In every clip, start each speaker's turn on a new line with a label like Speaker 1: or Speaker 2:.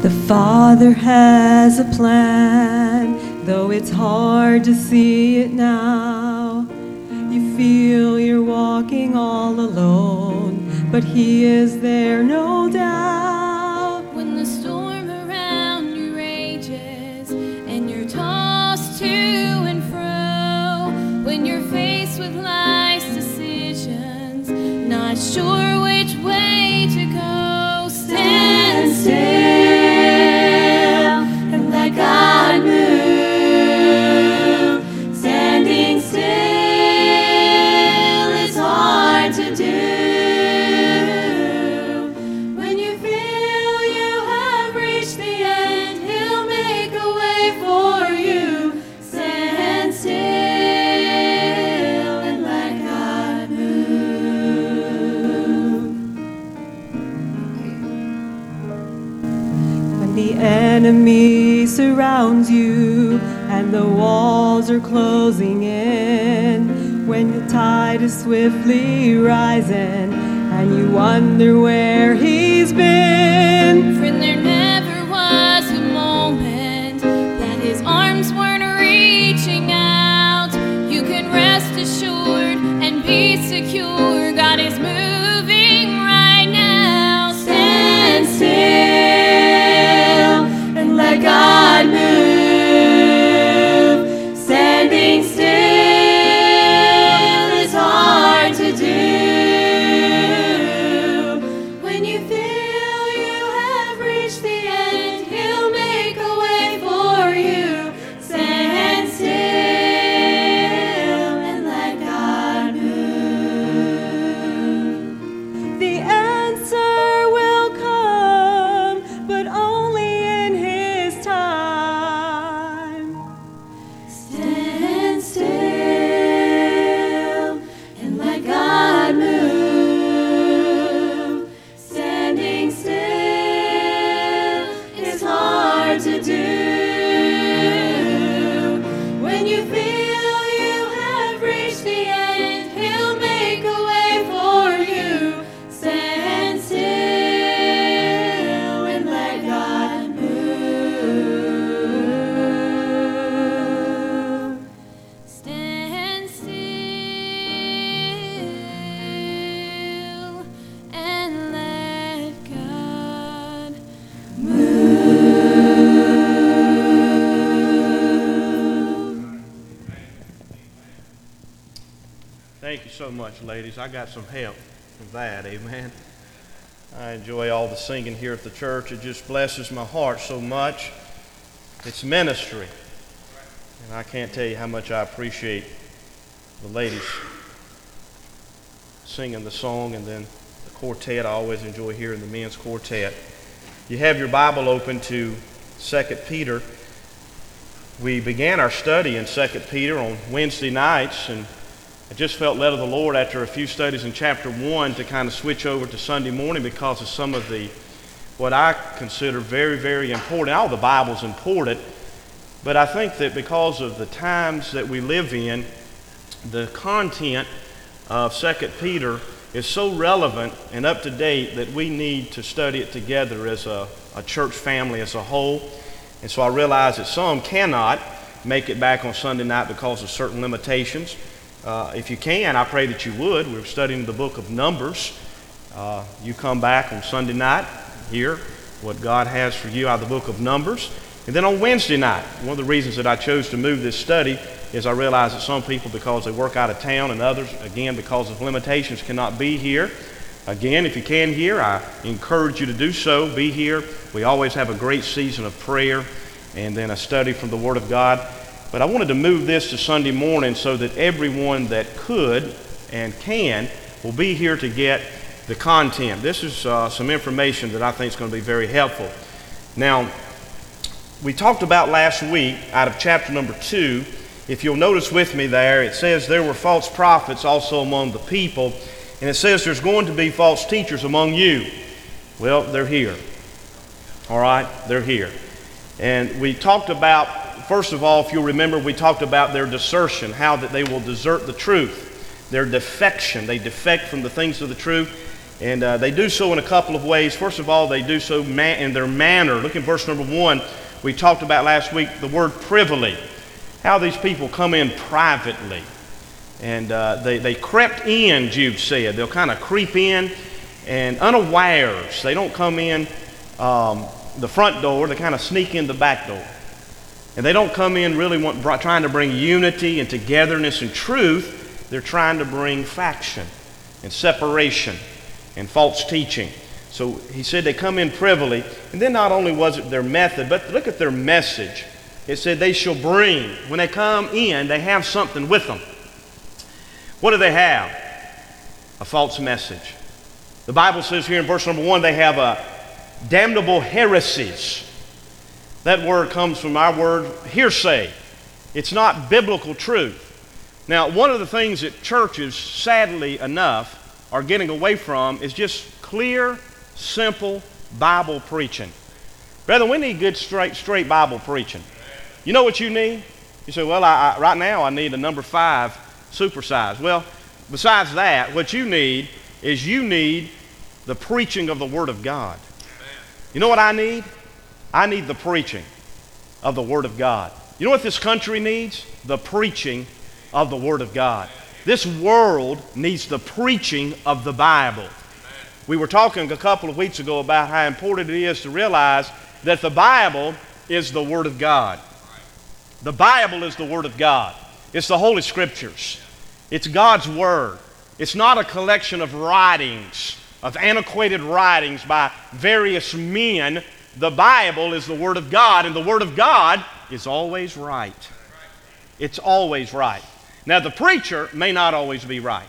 Speaker 1: The Father has a plan, though it's hard to see it now. You feel you're walking all alone, but He is there, no doubt.
Speaker 2: When the storm around you rages and you're tossed to and fro, when you're faced with life's decisions, not sure which way to go, stand still and let God move. Standing still is hard to do. When you feel you have reached the end, He'll make a way for you. Stand still and let God move.
Speaker 1: When the enemy surrounds you and the walls are closing in, when the tide is swiftly rising and you wonder where He's been.
Speaker 2: Friend, there never was a moment that His arms weren't reaching out. You can rest assured and be secure. God is moving right now. Stand still and let God move. Standing still is hard to do. When you feel you have reached the end, He'll make a way for you. Stand still and let God move.
Speaker 1: The answer will come, but only in His time.
Speaker 2: Stand still and let God move. Standing still is hard to do. When you feel you have reached the end, He'll make a way for you. Stand still and let God move. Stand still and let God move.
Speaker 3: Thank you so much, ladies. I got some help with that, amen. I enjoy all the singing here at the church. It just blesses my heart so much. It's ministry. And I can't tell you how much I appreciate the ladies singing the song, and then the quartet. I always enjoy hearing the men's quartet. You have your Bible open to 2 Peter. We began our study in 2 Peter on Wednesday nights, and I just felt led of the Lord after a few studies in chapter 1 to kind of switch over to Sunday morning because of some of the, what I consider very, very important. All the Bible's important, but I think that because of the times that we live in, the content of 2 Peter is so relevant and up to date that we need to study it together as a church family as a whole. And so I realize that some cannot make it back on Sunday night because of certain limitations. If you can, I pray that you would. We're studying the book of Numbers. You come back on Sunday night, hear what God has for you out of the book of Numbers. And then on Wednesday night, one of the reasons that I chose to move this study is I realize that some people, because they work out of town, and others, again, because of limitations, cannot be here. Again, if you can hear, I encourage you to do so. Be here. We always have a great season of prayer and then a study from the Word of God. But I wanted to move this to Sunday morning so that everyone that could and can will be here to get the content. This is some information that I think is going to be very helpful. Now, we talked about last week out of chapter number 2. If you'll notice with me there, it says there were false prophets also among the people. And it says there's going to be false teachers among you. Well, they're here. All right, they're here. And we talked about, first of all, if you'll remember, we talked about their desertion, how that they will desert the truth, their defection. They defect from the things of the truth. And they do so in a couple of ways. First of all, they do so in their manner. Look in verse number 1. We talked about last week the word privily. How these people come in privately. And they crept in, Jude said. They'll kind of creep in and unawares. They don't come in the front door. They kind of sneak in the back door. And they don't come in really trying to bring unity and togetherness and truth. They're trying to bring faction and separation and false teaching. So he said they come in privily. And then not only was it their method, but look at their message. It said they shall bring. When they come in, they have something with them. What do they have? A false message. The Bible says here in verse number 1, they have damnable heresies. That word comes from our word hearsay. It's not biblical truth. Now, one of the things that churches, sadly enough, are getting away from is just clear, simple Bible preaching. Brethren, we need good, straight Bible preaching. You know what you need? You say, well, right now I need a number 5 supersize. Well, besides that, what you need is the preaching of the Word of God. You know what I need? I need the preaching of the Word of God. You know what this country needs? The preaching of the Word of God. This world needs the preaching of the Bible. We were talking a couple of weeks ago about how important it is to realize that the Bible is the Word of God. The Bible is the Word of God. It's the Holy Scriptures. It's God's Word. It's not a collection of writings, of antiquated writings by various men. The Bible is the Word of God, and the Word of God is always right. It's always right. Now, the preacher may not always be right.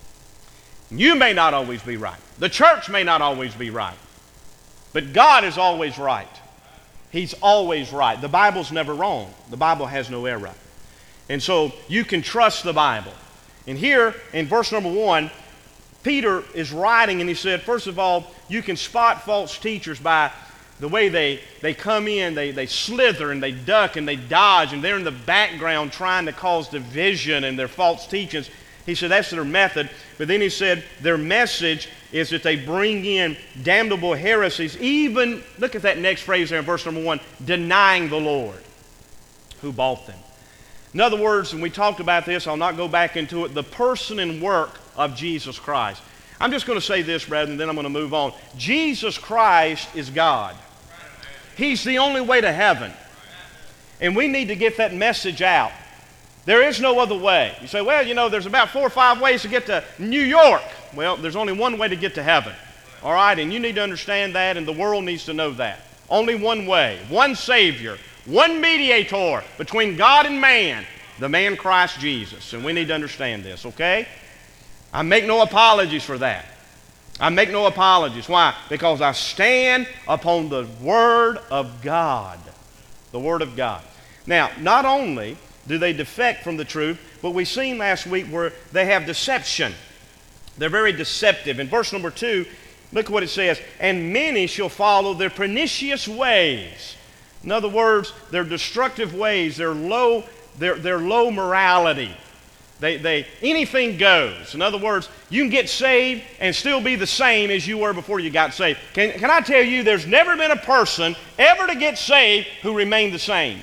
Speaker 3: You may not always be right. The church may not always be right. But God is always right. He's always right. The Bible's never wrong. The Bible has no error. And so you can trust the Bible. And here in verse number 1, Peter is writing and he said, first of all, you can spot false teachers by the way they come in, they slither and they duck and they dodge and they're in the background trying to cause division and their false teachings. He said that's their method. But then he said their message is that they bring in damnable heresies, even, look at that next phrase there in verse number 1, denying the Lord who bought them. In other words, and we talked about this, I'll not go back into it, the person and work of Jesus Christ. I'm just going to say this, brethren, and then I'm going to move on. Jesus Christ is God. He's the only way to heaven. And we need to get that message out. There is no other way. You say, well, you know, there's about 4 or 5 ways to get to New York. Well, there's only one way to get to heaven. All right? And you need to understand that, and the world needs to know that. Only one way, one Savior, one mediator between God and man, the man Christ Jesus. And we need to understand this, okay? I make no apologies for that. I make no apologies. Why? Because I stand upon the Word of God. The Word of God. Now, not only do they defect from the truth, but we seen last week where they have deception. They're very deceptive. In verse number 2, look what it says, and many shall follow their pernicious ways. In other words, their destructive ways, their low morality. Anything goes. In other words, you can get saved and still be the same as you were before you got saved. Can I tell you, there's never been a person ever to get saved who remained the same.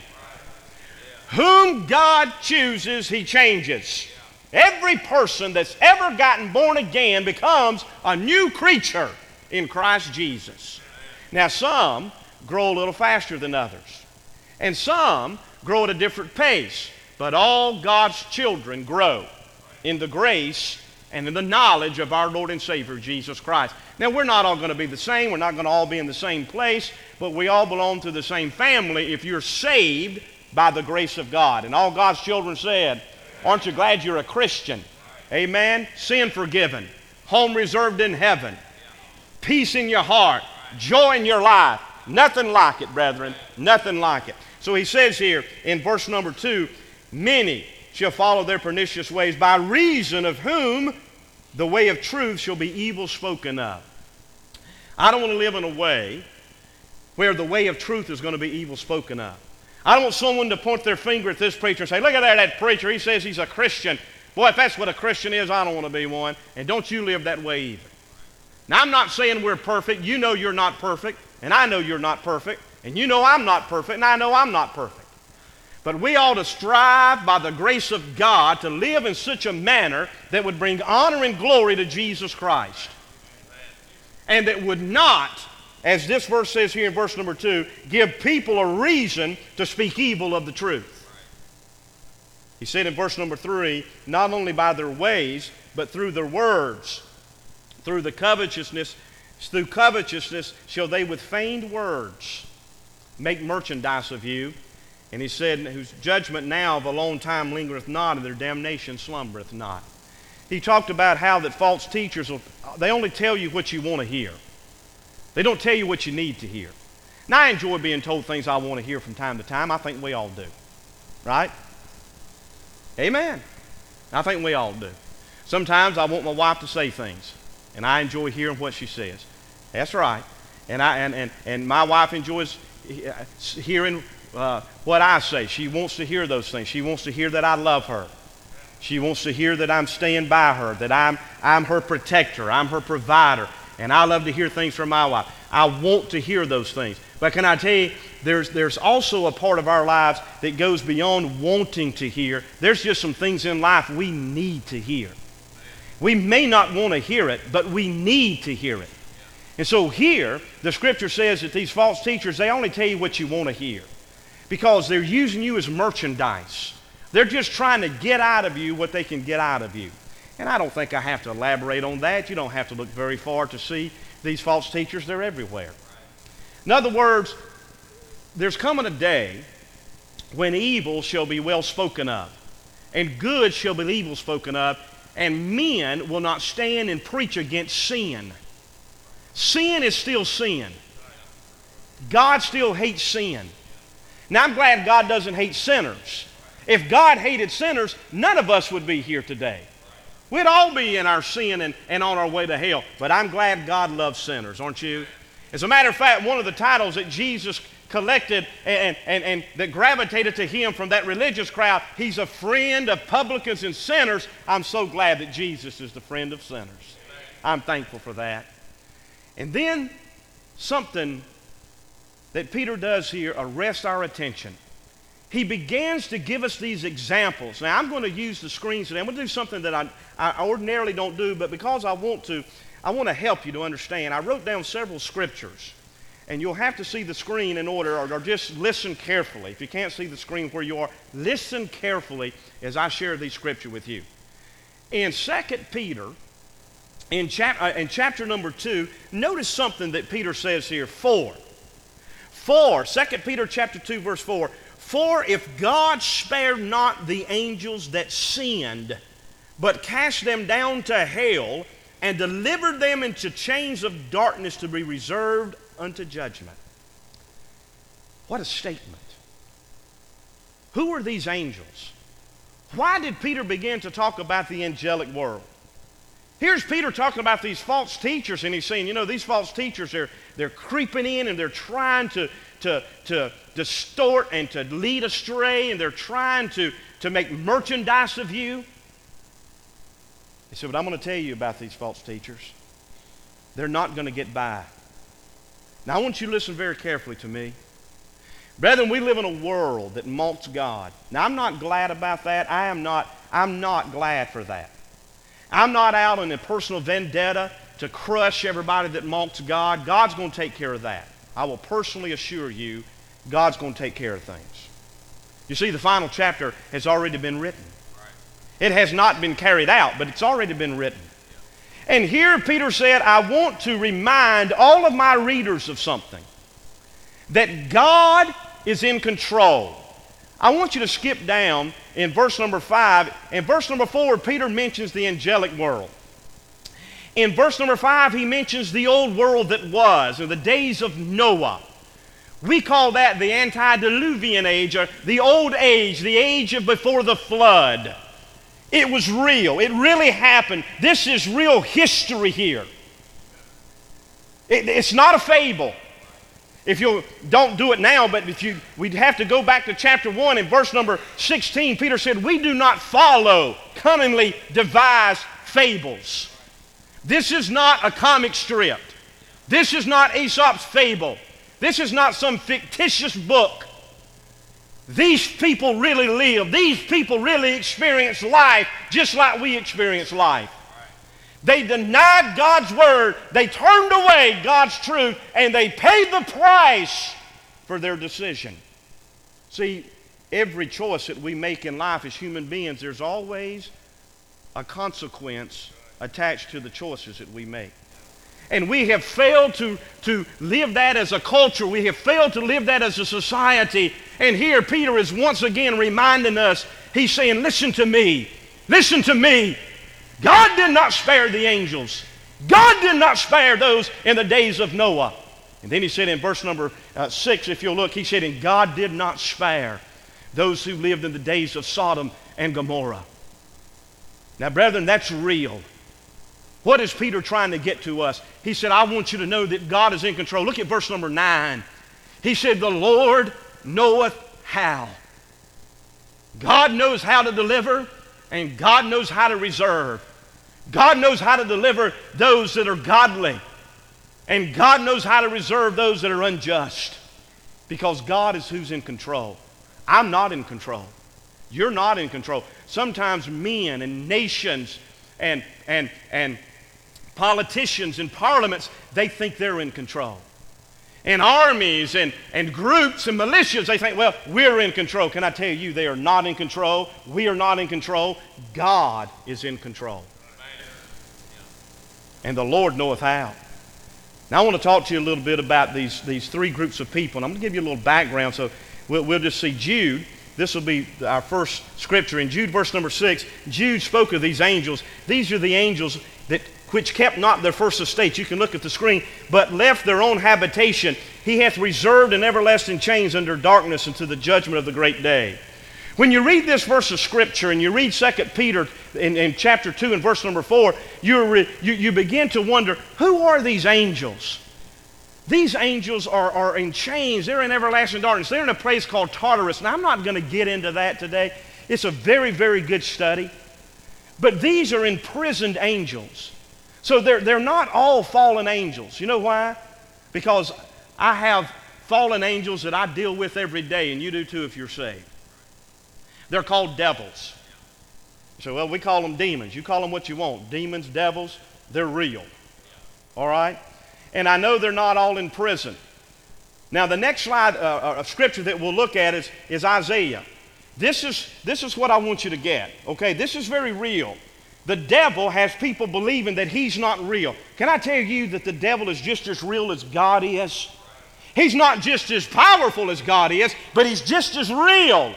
Speaker 3: Whom God chooses, He changes. Every person that's ever gotten born again becomes a new creature in Christ Jesus. Now, some grow a little faster than others, and some grow at a different pace. But all God's children grow in the grace and in the knowledge of our Lord and Savior, Jesus Christ. Now, we're not all going to be the same. We're not going to all be in the same place. But we all belong to the same family if you're saved by the grace of God. And all God's children said, aren't you glad you're a Christian? Amen? Sin forgiven. Home reserved in heaven. Peace in your heart. Joy in your life. Nothing like it, brethren. Nothing like it. So he says here in verse number 2, many shall follow their pernicious ways, by reason of whom the way of truth shall be evil spoken of. I don't want to live in a way where the way of truth is going to be evil spoken of. I don't want someone to point their finger at this preacher and say, look at that preacher, he says he's a Christian. Boy, if that's what a Christian is, I don't want to be one. And don't you live that way either. Now, I'm not saying we're perfect. You know you're not perfect, and I know you're not perfect, and you know I'm not perfect, and I know I'm not perfect. But we ought to strive by the grace of God to live in such a manner that would bring honor and glory to Jesus Christ. And that would not, as this verse says here in verse number 2, give people a reason to speak evil of the truth. He said in verse number 3, not only by their ways, but through their words. Through covetousness shall they with feigned words make merchandise of you. And he said, whose judgment now of a long time lingereth not, and their damnation slumbereth not. He talked about how that false teachers, they only tell you what you want to hear. They don't tell you what you need to hear. Now, I enjoy being told things I want to hear from time to time. I think we all do. Right? Amen. I think we all do. Sometimes I want my wife to say things, and I enjoy hearing what she says. That's right. And my wife enjoys hearing what I say. She wants to hear those things. She wants to hear that I love her. She wants to hear that I'm staying by her, that I'm her protector, I'm her provider. And I love to hear things from my wife. I want to hear those things. But can I tell you, there's also a part of our lives that goes beyond wanting to hear. There's just some things in life we need to hear. We may not want to hear it, but we need to hear it. And so here, the Scripture says that these false teachers, they only tell you what you want to hear because they're using you as merchandise. They're just trying to get out of you what they can get out of you. And I don't think I have to elaborate on that. You don't have to look very far to see these false teachers. They're everywhere. In other words, there's coming a day when evil shall be well spoken of, and good shall be evil spoken of, and men will not stand and preach against sin. Sin is still sin. God still hates sin. Now, I'm glad God doesn't hate sinners. If God hated sinners, none of us would be here today. We'd all be in our sin and on our way to hell. But I'm glad God loves sinners, aren't you? As a matter of fact, one of the titles that Jesus collected and that gravitated to him from that religious crowd, he's a friend of publicans and sinners. I'm so glad that Jesus is the friend of sinners. I'm thankful for that. And then something that Peter does here arrests our attention. He begins to give us these examples. Now, I'm going to use the screens today. I'm going to do something that I ordinarily don't do, but because I want to help you to understand. I wrote down several scriptures, and you'll have to see the screen in order, or just listen carefully. If you can't see the screen where you are, listen carefully as I share these scripture with you. In 2 Peter, in chapter number 2, notice something that Peter says here. 2 Peter chapter 2, verse 4. For if God spared not the angels that sinned, but cast them down to hell, and delivered them into chains of darkness to be reserved unto judgment. What a statement. Who are these angels? Why did Peter begin to talk about the angelic world? Here's Peter talking about these false teachers, and he's saying, you know, these false teachers, they're creeping in and they're trying to distort and to lead astray, and they're trying to make merchandise of you. He said, but I'm going to tell you about these false teachers. They're not going to get by. Now, I want you to listen very carefully to me. Brethren, we live in a world that mocks God. Now, I'm not glad about that. I'm not glad for that. I'm not out in a personal vendetta to crush everybody that mocks God. God's going to take care of that. I will personally assure you, God's going to take care of things. You see, the final chapter has already been written. It has not been carried out, but it's already been written. And here Peter said, I want to remind all of my readers of something. That God is in control. I want you to skip down in verse number 5. In verse number 4, Peter mentions the angelic world. In verse number 5, he mentions the old world that was, in the days of Noah. We call that the antediluvian age, or the old age, the age of before the flood. It was real. It really happened. This is real history here. It's not a fable. If you don't do it now, but we'd have to go back to chapter 1 and verse number 16. Peter said, we do not follow cunningly devised fables. This is not a comic strip. This is not Aesop's fable. This is not some fictitious book. These people really live. These people really experience life just like we experience life. They denied God's word. They turned away God's truth, and they paid the price for their decision. See, every choice that we make in life as human beings, there's always a consequence attached to the choices that we make. And we have failed to live that as a culture. We have failed to live that as a society. And here Peter is once again reminding us, he's saying, listen to me. Listen to me. God did not spare the angels. God did not spare those in the days of Noah. And then he said in verse number 6, if you'll look, he said, and God did not spare those who lived in the days of Sodom and Gomorrah. Now, brethren, that's real. What is Peter trying to get to us? He said, I want you to know that God is in control. Look at verse number 9. He said, the Lord knoweth how. God knows how to deliver, and God knows how to reserve. God knows how to deliver those that are godly, and God knows how to reserve those that are unjust, because God is who's in control. I'm not in control. You're not in control. Sometimes men and nations and politicians and parliaments, they think they're in control. And armies and groups and militias, they think, well, we're in control. Can I tell you, they are not in control. We are not in control. God is in control. And the Lord knoweth how. Now I want to talk to you a little bit about these three groups of people. And I'm going to give you a little background. So we'll just see Jude. This will be our first scripture. In Jude verse number 6, Jude spoke of these angels. These are the angels which kept not their first estate. You can look at the screen. But left their own habitation. He hath reserved in everlasting chains under darkness unto the judgment of the great day. When you read this verse of Scripture and you read 2 Peter in chapter 2 and verse number 4, you begin to wonder, who are these angels? These angels are in chains. They're in everlasting darkness. They're in a place called Tartarus. Now, I'm not going to get into that today. It's a very, very good study. But these are imprisoned angels. So they're not all fallen angels. You know why? Because I have fallen angels that I deal with every day, and you do too if you're saved. They're called devils. You say, well, we call them demons. You call them what you want. Demons, devils, they're real. All right? And I know they're not all in prison. Now, the next slide of scripture that we'll look at is Isaiah. This is what I want you to get. Okay? This is very real. The devil has people believing that he's not real. Can I tell you that the devil is just as real as God is? He's not just as powerful as God is, but he's just as real.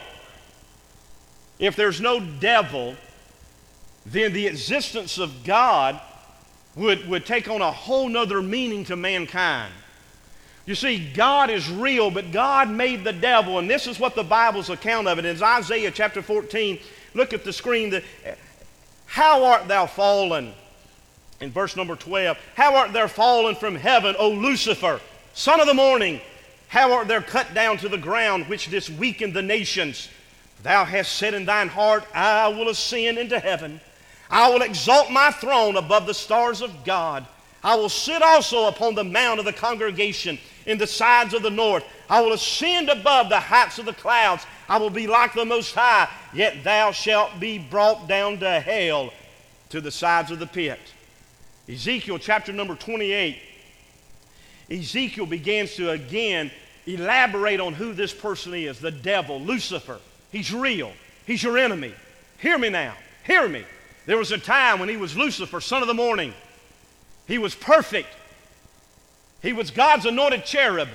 Speaker 3: If there's no devil, then the existence of God would take on a whole nother meaning to mankind. You see, God is real, but God made the devil, and this is what the Bible's account of it is. Isaiah chapter 14, look at the screen. How art thou fallen? In verse number 12, how art thou fallen from heaven, O Lucifer, son of the morning? How art thou cut down to the ground, which didst weaken the nations? Thou hast said in thine heart, I will ascend into heaven. I will exalt my throne above the stars of God. I will sit also upon the mount of the congregation in the sides of the north. I will ascend above the heights of the clouds. I will be like the Most High, yet thou shalt be brought down to hell, to the sides of the pit. Ezekiel chapter number 28. Ezekiel begins to again elaborate on who this person is, the devil, Lucifer. He's real. He's your enemy. Hear me now. Hear me. There was a time when he was Lucifer, son of the morning. He was perfect. He was God's anointed cherub.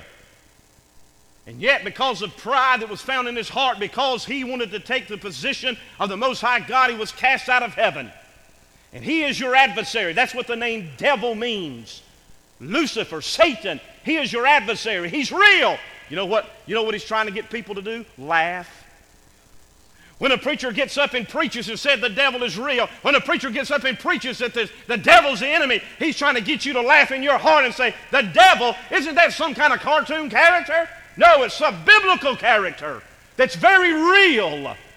Speaker 3: And yet, because of pride that was found in his heart, because he wanted to take the position of the Most High God, he was cast out of heaven. And he is your adversary. That's what the name devil means. Lucifer, Satan, he is your adversary. He's real. You know what he's trying to get people to do? Laugh. When a preacher gets up and preaches and said the devil is real, when a preacher gets up and preaches that the devil's the enemy, he's trying to get you to laugh in your heart and say, the devil, isn't that some kind of cartoon character? No, it's a biblical character that's very real.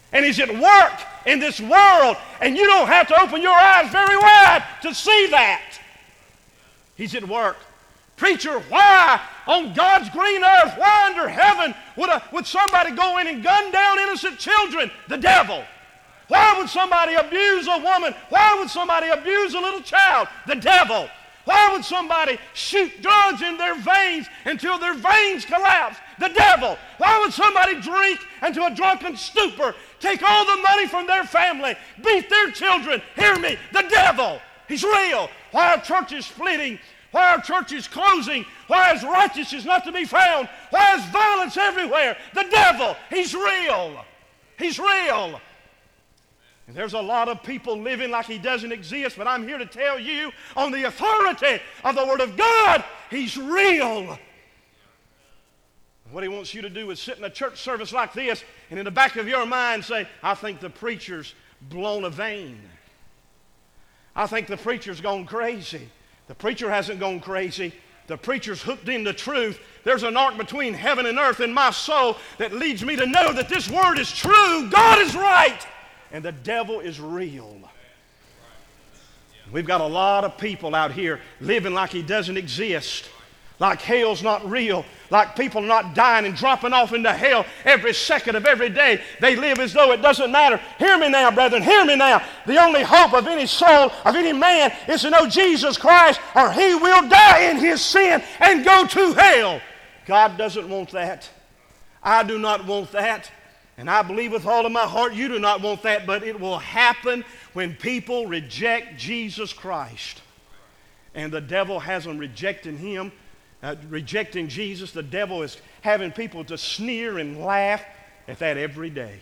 Speaker 3: And he's at work in this world, and you don't have to open your eyes very wide to see that. He's at work. Preacher, why on God's green earth, why under heaven would somebody go in and gun down innocent children? The devil. Why would somebody abuse a woman? Why would somebody abuse a little child? The devil. Why would somebody shoot drugs in their veins until their veins collapse? The devil. Why would somebody drink into a drunken stupor, take all the money from their family, beat their children? Hear me, the devil. He's real. Why are churches splitting? Why are churches closing? Why is righteousness not to be found? Why is violence everywhere? The devil. He's real. He's real. And there's a lot of people living like he doesn't exist, but I'm here to tell you on the authority of the Word of God, he's real. What he wants you to do is sit in a church service like this and in the back of your mind say, I think the preacher's blown a vein. I think the preacher's gone crazy. The preacher hasn't gone crazy. The preacher's hooked into truth. There's an arc between heaven and earth in my soul that leads me to know that this word is true. God is right. And the devil is real. We've got a lot of people out here living like he doesn't exist, like hell's not real, like people are not dying and dropping off into hell every second of every day. They live as though it doesn't matter. Hear me now, brethren, hear me now. The only hope of any soul, of any man, is to know Jesus Christ, or he will die in his sin and go to hell. God doesn't want that. I do not want that. And I believe with all of my heart you do not want that, but it will happen when people reject Jesus Christ. And the devil has them rejecting him, rejecting Jesus. The devil is having people to sneer and laugh at that every day.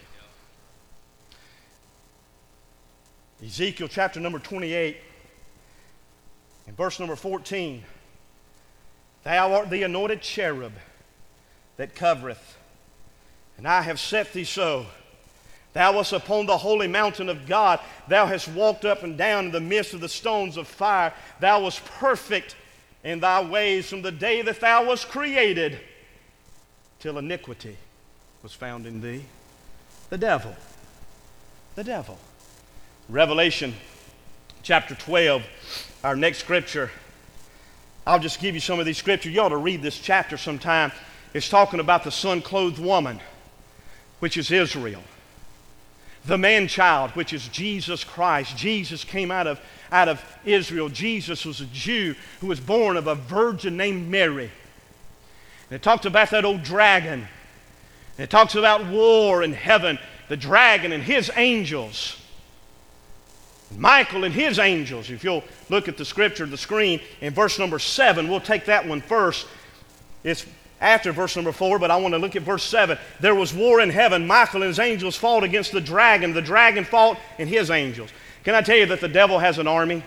Speaker 3: Ezekiel chapter number 28 and verse number 14. Thou art the anointed cherub that covereth, and I have set thee so. Thou wast upon the holy mountain of God. Thou hast walked up and down in the midst of the stones of fire. Thou wast perfect in thy ways from the day that thou wast created till iniquity was found in thee. The devil. The devil. Revelation chapter 12, our next scripture. I'll just give you some of these scriptures. You ought to read this chapter sometime. It's talking about the sun-clothed woman, which is Israel. The man-child, which is Jesus Christ. Jesus came out of Israel. Jesus was a Jew who was born of a virgin named Mary. And it talks about that old dragon. And it talks about war in heaven. The dragon and his angels. Michael and his angels. If you'll look at the scripture, the screen, in verse number 7, we'll take that one first. It's after verse number 4, but I want to look at verse 7. There was war in heaven. Michael and his angels fought against the dragon. The dragon fought and his angels. Can I tell you that the devil has an army?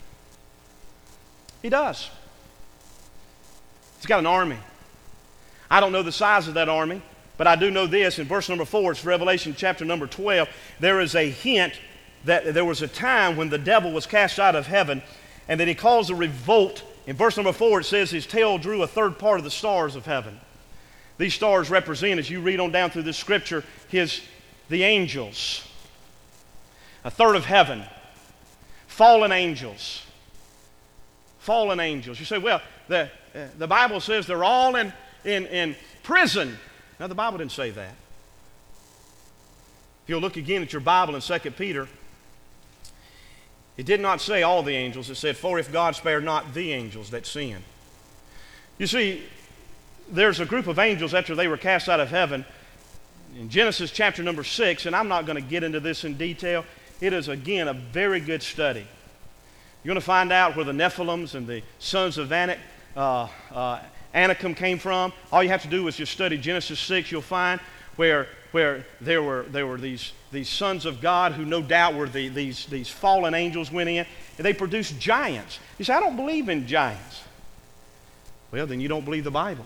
Speaker 3: He does. He's got an army. I don't know the size of that army, but I do know this. In verse number 4, it's Revelation chapter number 12. There is a hint that there was a time when the devil was cast out of heaven and that he caused a revolt. In verse number 4, it says his tail drew a third part of the stars of heaven. These stars represent, as you read on down through this scripture, the angels. A third of heaven. Fallen angels. Fallen angels. You say, well, the Bible says they're all in prison. Now, the Bible didn't say that. If you'll look again at your Bible in 2 Peter, it did not say all the angels. It said, for if God spared not the angels that sin. You see, there's a group of angels after they were cast out of heaven. In Genesis chapter number 6, and I'm not going to get into this in detail. It is, again, a very good study. You're going to find out where the Nephilims and the sons of Anakim came from. All you have to do is just study Genesis 6. You'll find where there were these sons of God who no doubt were these fallen angels went in, and they produced giants. You say, I don't believe in giants. Well, then you don't believe the Bible.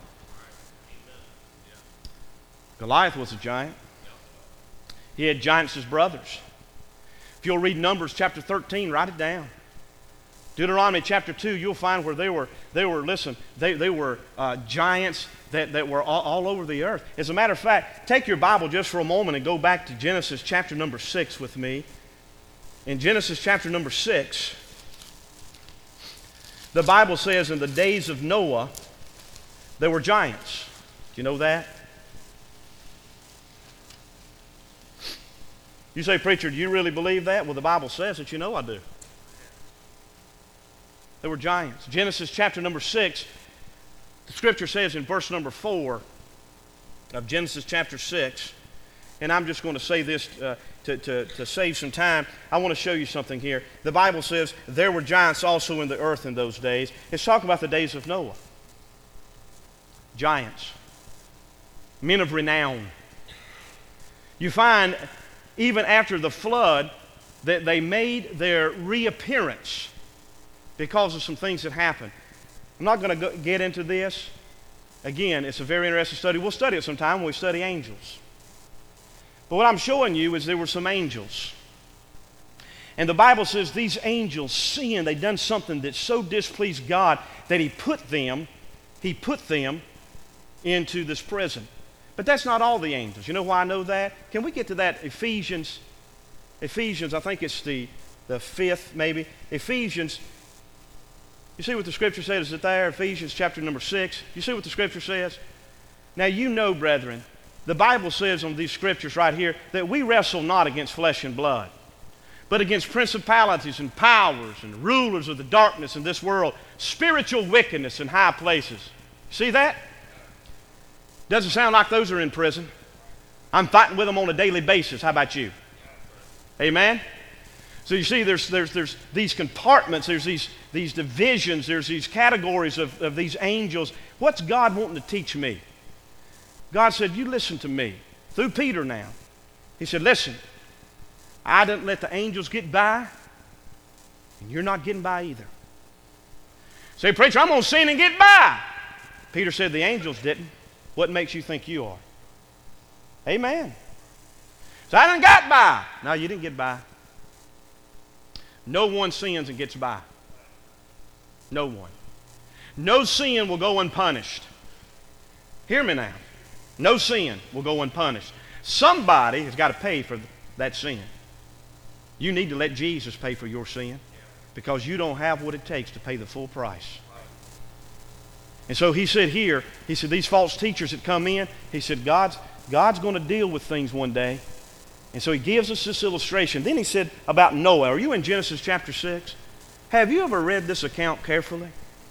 Speaker 3: Goliath was a giant. He had giants as brothers. If you'll read Numbers chapter 13, write it down. Deuteronomy chapter 2, you'll find where they were giants that were all over the earth. As a matter of fact, take your Bible just for a moment and go back to Genesis chapter number 6 with me. In Genesis chapter number 6, the Bible says in the days of Noah, there were giants. Do you know that? You say, preacher, do you really believe that? Well, the Bible says it. You know I do. There were giants. Genesis chapter number 6, the scripture says in verse number 4 of Genesis chapter 6, and I'm just going to say this to save some time. I want to show you something here. The Bible says there were giants also in the earth in those days. It's talking about the days of Noah. Giants. Men of renown. You find even after the flood that they made their reappearance because of some things that happened. I'm not going to get into this. Again, it's a very interesting study. We'll study it sometime when we study angels. But what I'm showing you is there were some angels. And the Bible says these angels sinned. They done something that so displeased God that He put them into this prison. But that's not all the angels. You know why I know that? Can we get to that Ephesians, I think it's the 5th maybe. Ephesians, you see what the scripture says? Is it there? Ephesians chapter number 6. You see what the scripture says? Now you know, brethren, the Bible says on these scriptures right here that we wrestle not against flesh and blood, but against principalities and powers and rulers of the darkness in this world, spiritual wickedness in high places. See that? Doesn't sound like those are in prison. I'm fighting with them on a daily basis. How about you? Amen? So you see, there's these compartments, there's these divisions, there's these categories of these angels. What's God wanting to teach me? God said, you listen to me. Through Peter now. He said, listen, I didn't let the angels get by, and you're not getting by either. Say, preacher, I'm going to sin and get by. Peter said, the angels didn't. What makes you think you are? Amen. So I done got by. No, you didn't get by. No one sins and gets by. No one. No sin will go unpunished. Hear me now. No sin will go unpunished. Somebody has got to pay for that sin. You need to let Jesus pay for your sin because you don't have what it takes to pay the full price. And so he said here, he said these false teachers that come in, he said God's going to deal with things one day. And so he gives us this illustration. Then he said about Noah. Are you in Genesis chapter 6? Have you ever read this account carefully?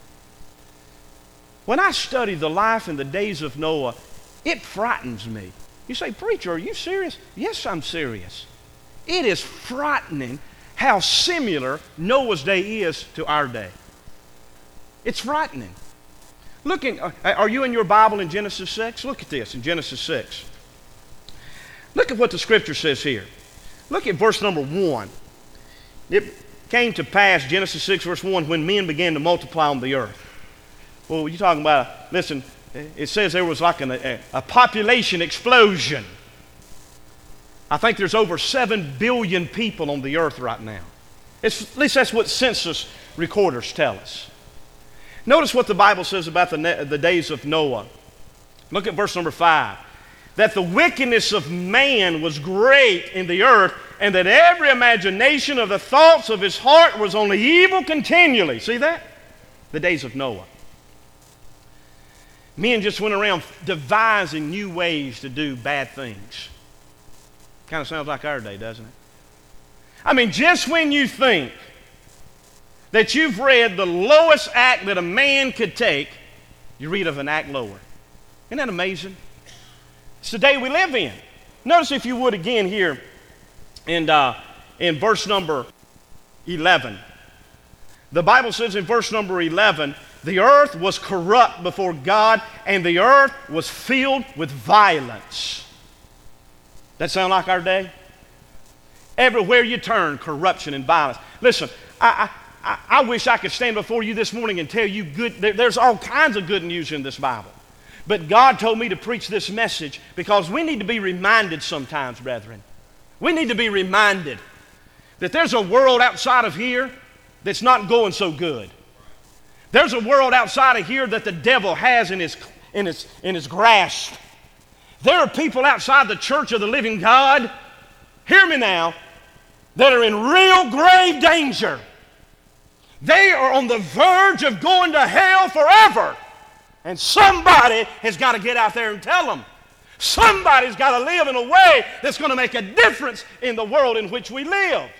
Speaker 3: When I study the life and the days of Noah, it frightens me. You say, preacher, are you serious? Yes, I'm serious. It is frightening how similar Noah's day is to our day. It's frightening. Are you in your Bible in Genesis 6? Look at this in Genesis 6. Look at what the scripture says here. Look at verse number 1. It came to pass, Genesis 6 verse 1, when men began to multiply on the earth. Well, you're talking about, listen, it says there was like a population explosion. I think there's over 7 billion people on the earth right now. At least that's what census recorders tell us. Notice what the Bible says about the days of Noah. Look at verse number 5. That the wickedness of man was great in the earth, and that every imagination of the thoughts of his heart was only evil continually. See that? The days of Noah. Men just went around devising new ways to do bad things. Kind of sounds like our day, doesn't it? I mean, just when you think that you've read the lowest act that a man could take, you read of an act lower. Isn't that amazing? It's the day we live in. Notice, if you would, again here in verse number 11. The Bible says in verse number 11, the earth was corrupt before God, and the earth was filled with violence. That sound like our day? Everywhere you turn, corruption and violence. Listen, I wish I could stand before you this morning and tell you there's all kinds of good news in this Bible. But God told me to preach this message because we need to be reminded sometimes, brethren. We need to be reminded that there's a world outside of here that's not going so good. There's a world outside of here that the devil has in his grasp. There are people outside the church of the living God, hear me now, that are in real grave danger. They are on the verge of going to hell forever. And somebody has got to get out there and tell them. Somebody's got to live in a way that's going to make a difference in the world in which we live.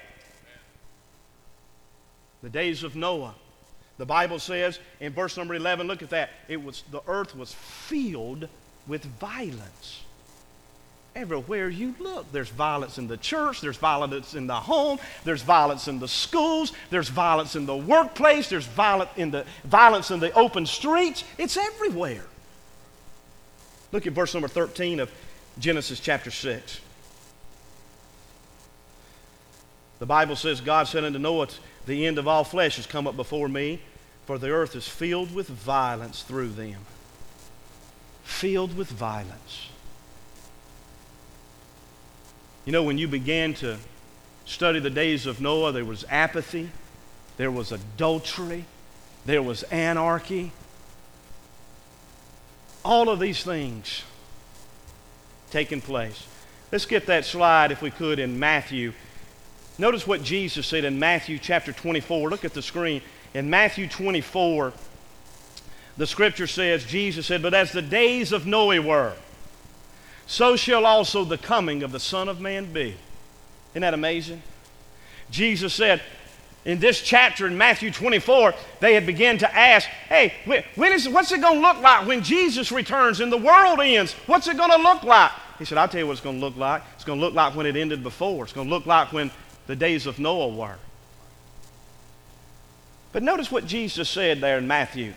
Speaker 3: The days of Noah. The Bible says in verse number 11, look at that. The earth was filled with violence. Everywhere you look, there's violence in the church, there's violence in the home, there's violence in the schools, there's violence in the workplace, there's violence in the open streets. It's everywhere. Look at verse number 13 of Genesis chapter 6. The Bible says, God said unto Noah, the end of all flesh has come up before me, for the earth is filled with violence through them. Filled with violence. You know, when you began to study the days of Noah, there was apathy, there was adultery, there was anarchy. All of these things taking place. Let's get that slide, if we could, in Matthew. Notice what Jesus said in Matthew chapter 24. Look at the screen. In Matthew 24, the scripture says, Jesus said, but as the days of Noah were, so shall also the coming of the Son of Man be. Isn't that amazing? Jesus said, in this chapter in Matthew 24, they had begun to ask, hey, what's it going to look like when Jesus returns and the world ends? What's it going to look like? He said, I'll tell you what it's going to look like. It's going to look like when it ended before. It's going to look like when the days of Noah were. But notice what Jesus said there in Matthew.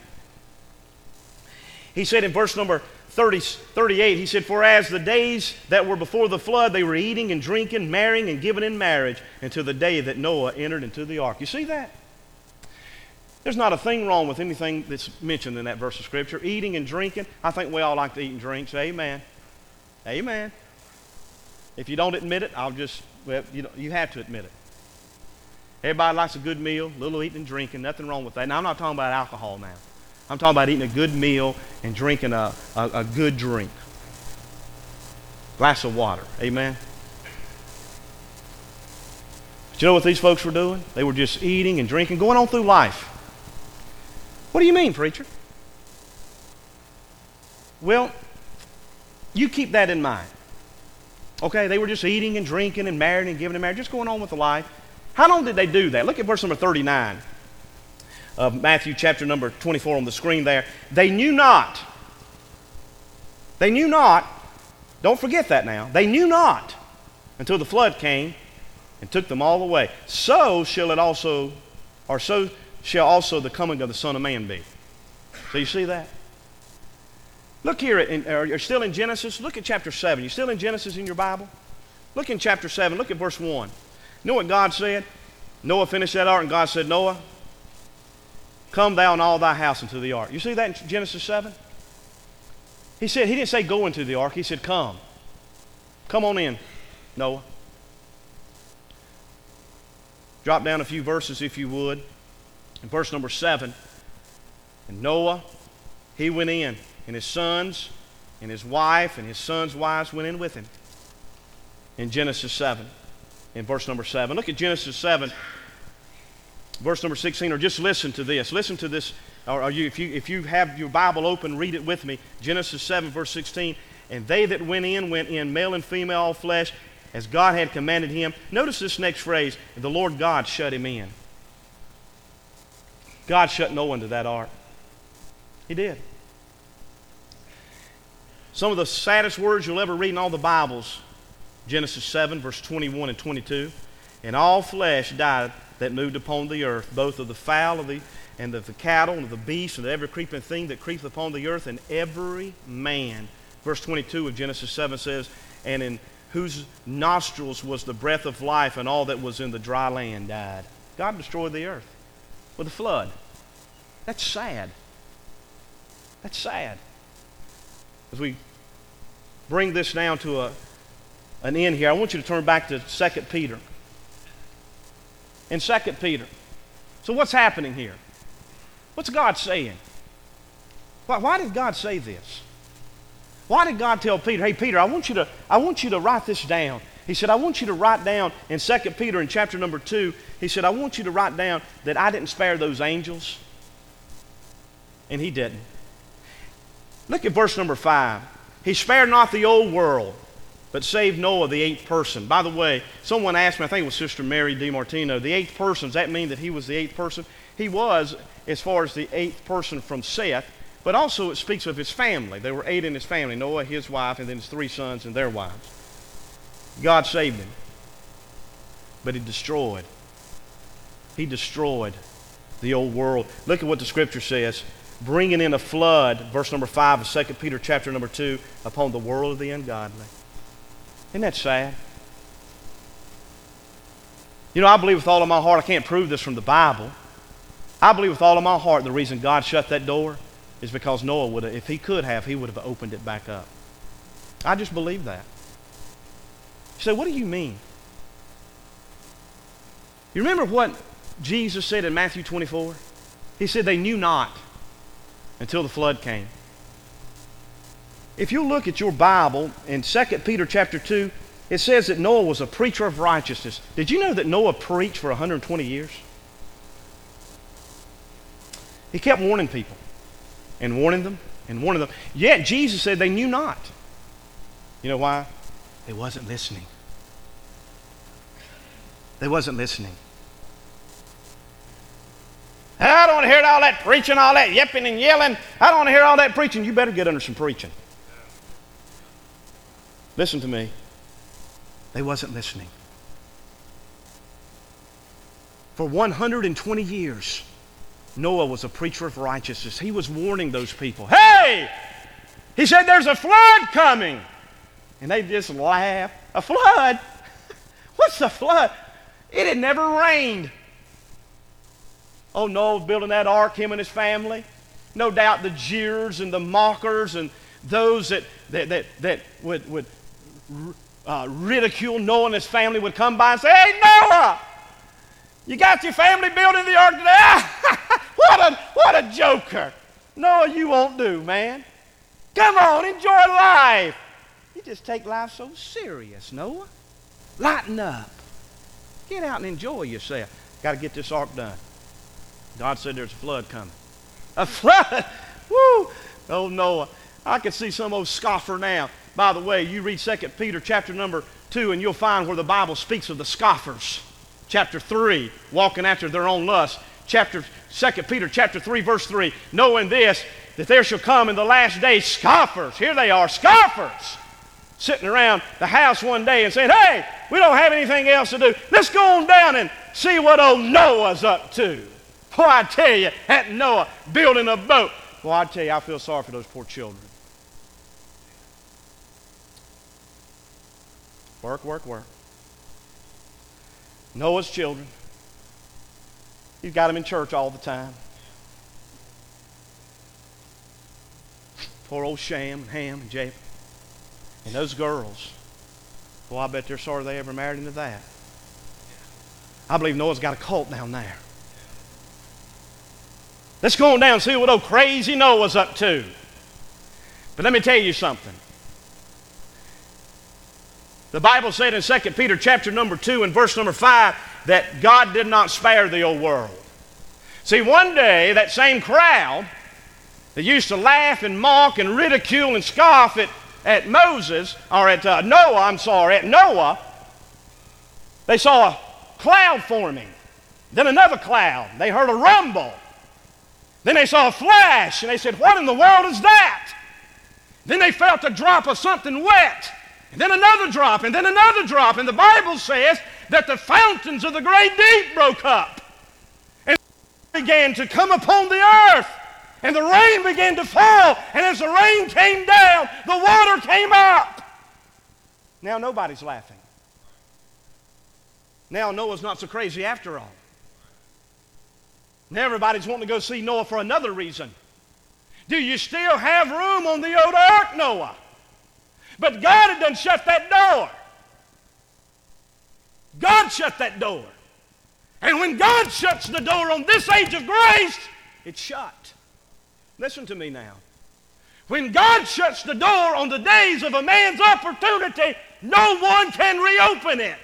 Speaker 3: He said in verse number 38, he said, for as the days that were before the flood, they were eating and drinking, marrying and giving in marriage until the day that Noah entered into the ark. You see that? There's not a thing wrong with anything that's mentioned in that verse of Scripture. Eating and drinking. I think we all like to eat and drink. Say amen. Amen. If you don't admit it, you have to admit it. Everybody likes a good meal, a little eating and drinking. Nothing wrong with that. Now, I'm not talking about alcohol now. I'm talking about eating a good meal and drinking a good drink. Glass of water. Amen. But you know what these folks were doing? They were just eating and drinking, going on through life. What do you mean, preacher? Well, you keep that in mind. Okay, they were just eating and drinking and marrying and giving in marriage, just going on with the life. How long did they do that? Look at verse number 39 of Matthew chapter number 24 on the screen there. They knew not. They knew not. Don't forget that now. They knew not until the flood came and took them all away. So shall it also, or so shall also the coming of the Son of Man be. So you see that? Look here, you're still in Genesis. Look at chapter 7. You still in Genesis in your Bible? Look in chapter 7. Look at verse 1. You know what God said? Noah finished that ark, and God said, Noah, come thou and all thy house into the ark. You see that in Genesis 7? He didn't say go into the ark. He said come. Come on in, Noah. Drop down a few verses if you would. In verse number 7, and Noah, he went in, and his sons and his wife and his sons' wives went in with him. In Genesis 7, in verse number 7. Look at Genesis 7, verse number 16, or just listen to this. Listen to this, or if you have your Bible open, read it with me. Genesis 7, verse 16. And they that went in, male and female, all flesh, as God had commanded him. Notice this next phrase, the Lord God shut him in. God shut Noah into that ark. He did. Some of the saddest words you'll ever read in all the Bibles, Genesis 7, verse 21 and 22. And all flesh died that moved upon the earth, both of the fowl and of the cattle and of the beasts and of every creeping thing that creepeth upon the earth, and every man. Verse 22 of Genesis 7 says, and in whose nostrils was the breath of life, and all that was in the dry land died. God destroyed the earth with a flood. That's sad. That's sad. As we bring this down to an end here, I want you to turn back to 2 Peter. In 2 Peter, So what's happening here? What's God saying? Why did God say this? Why did God tell Peter, hey, Peter, I want you to write this down. He said, I want you to write down in 2 Peter in chapter number 2, he said, I want you to write down that I didn't spare those angels. And he didn't. Look at verse number 5. He spared not the old world, but saved Noah, the eighth person. By the way, someone asked me, I think it was Sister Mary DiMartino, the eighth person, does that mean that he was the eighth person? He was, as far as the eighth person from Seth, but also it speaks of his family. There were 8 in his family, Noah, his wife, and then his 3 sons and their wives. God saved him, but he destroyed the old world. Look at what the scripture says. Bringing in a flood, verse number 5 of 2 Peter chapter number 2, upon the world of the ungodly. Isn't that sad? You know, I believe with all of my heart, I can't prove this from the Bible. I believe with all of my heart the reason God shut that door is because Noah would have, if he could have, he would have opened it back up. I just believe that. You say, what do you mean? You remember what Jesus said in Matthew 24? He said they knew not until the flood came. If you look at your Bible in 2 Peter chapter 2, it says that Noah was a preacher of righteousness. Did you know that Noah preached for 120 years? He kept warning people and warning them and warning them. Yet Jesus said they knew not. You know why? They wasn't listening. They wasn't listening. I don't want to hear all that preaching, all that yipping and yelling. I don't want to hear all that preaching. You better get under some preaching. Listen to me. They wasn't listening. For 120 years, Noah was a preacher of righteousness. He was warning those people. Hey! He said there's a flood coming. And they just laughed. A flood? What's a flood? It had never rained. Oh, Noah was building that ark, him and his family. No doubt the jeers and the mockers and those that would ridicule Noah and his family would come by and say, hey, Noah, you got your family building the ark today? What a joker. Noah, you won't do, man. Come on, enjoy life. You just take life so serious, Noah. Lighten up. Get out and enjoy yourself. Got to get this ark done. God said there's a flood coming. A flood? Woo! Oh, Noah. I can see some old scoffer now. By the way, you read 2 Peter chapter number 2 and you'll find where the Bible speaks of the scoffers. Chapter 3, walking after their own lust. 2 Peter chapter 3, verse 3, knowing this, that there shall come in the last days scoffers. Here they are, scoffers. Sitting around the house one day and saying, hey, we don't have anything else to do. Let's go on down and see what old Noah's up to. Boy, I tell you, that Noah building a boat. Boy, I tell you, I feel sorry for those poor children. Work, work, work. Noah's children. He's got them in church all the time. Poor old Shem and Ham and Japheth. And those girls. Boy, I bet they're sorry they ever married into that. I believe Noah's got a cult down there. Let's go on down and see what old crazy Noah's up to. But let me tell you something. The Bible said in 2 Peter chapter number 2 and verse number 5 that God did not spare the old world. See, one day that same crowd that used to laugh and mock and ridicule and scoff at Moses, or at Noah, they saw a cloud forming. Then another cloud. They heard a rumble. Then they saw a flash, and they said, what in the world is that? Then they felt a drop of something wet, and then another drop, and then another drop. And the Bible says that the fountains of the great deep broke up, and began to come upon the earth, and the rain began to fall, and as the rain came down, the water came up. Now nobody's laughing. Now Noah's not so crazy after all. Now everybody's wanting to go see Noah for another reason. Do you still have room on the old ark, Noah? But God had done shut that door. God shut that door. And when God shuts the door on this age of grace, it's shut. Listen to me now. When God shuts the door on the days of a man's opportunity, no one can reopen it.